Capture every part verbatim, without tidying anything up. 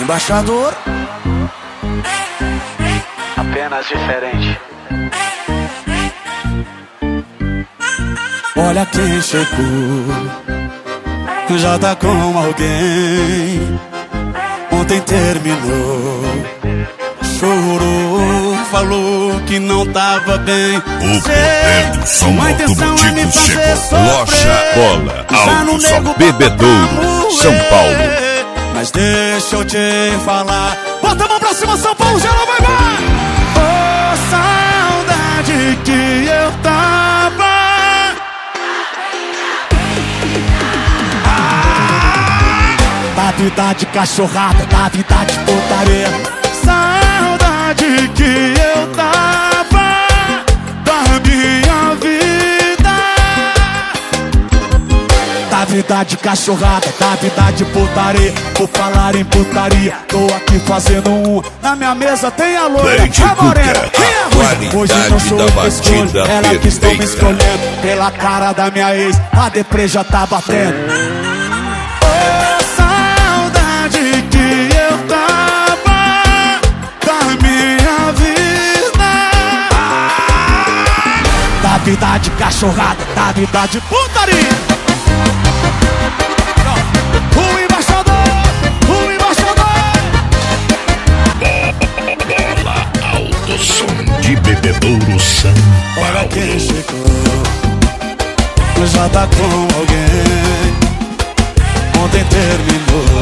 embaixador. Apenas diferente. Olha quem chegou, já tá com alguém. Ontem terminou, chorou, falou que não tava bem. O poder do som automotivo chegou. Loja Bola, Auto Som Bebedouro, São Paulo. Mas deixa eu te falar, bota a mão pra cima, São Paulo, já não vai mais. Oh, saudade que eu tava. Da vida de cachorrada, da vida de putaria. Saudade que eu tava da minha vida. Da vida de cachorrada, da vida de putaria. Por falar em putaria, tô aqui fazendo um. Na minha mesa tem a loira, a morena e a ruim. Hoje não sou eu que escolho, ela que estão me escolhendo. Pela cara da minha ex, a deprê já tá batendo. Da vida de cachorrada, da vida de putaria. O embaixador, o embaixador. Bola, Auto Som de Bebedouro, São Paulo. Olha quem chegou, já tá com alguém. Ontem terminou,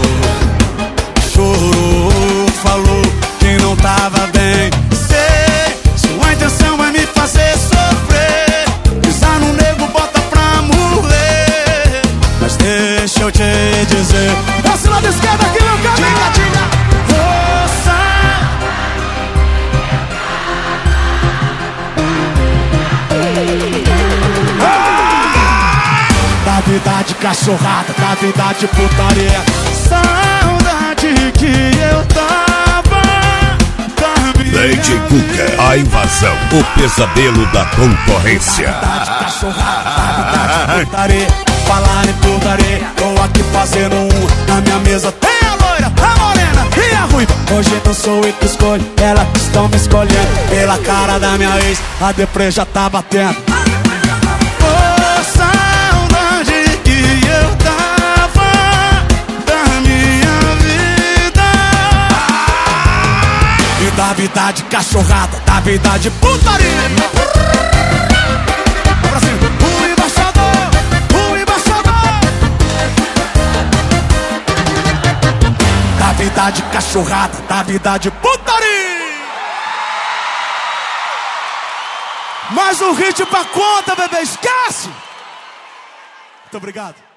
chorou, falou que não tava bem. Sei, sua intenção é me fazer sofrer. Pisar no nego, bota pra morrer. Mas deixa eu te dizer, desce lá da esquerda aqui, meu caminho. Diga, diga. Força. Da vida de cachorrada, da vida de putaria. Saudade que eu tava da minha Lady Cuca, a invasão, o pesadelo da concorrência. Da vida de cachorrada, da vida de putaria. Falar em putaria, tô aqui fazendo um. Na minha mesa tem a loira, a morena e a ruiva. Hoje não sou eu que escolho, elas que estão me escolhendo. Pela cara da minha ex, a deprê já tá batendo. Da vida de cachorrada, da vida de putaria. Brasil, o embaixador, o embaixador. Da vida de cachorrada, da vida de putaria. Mais um hit pra conta, bebê, esquece. Muito obrigado.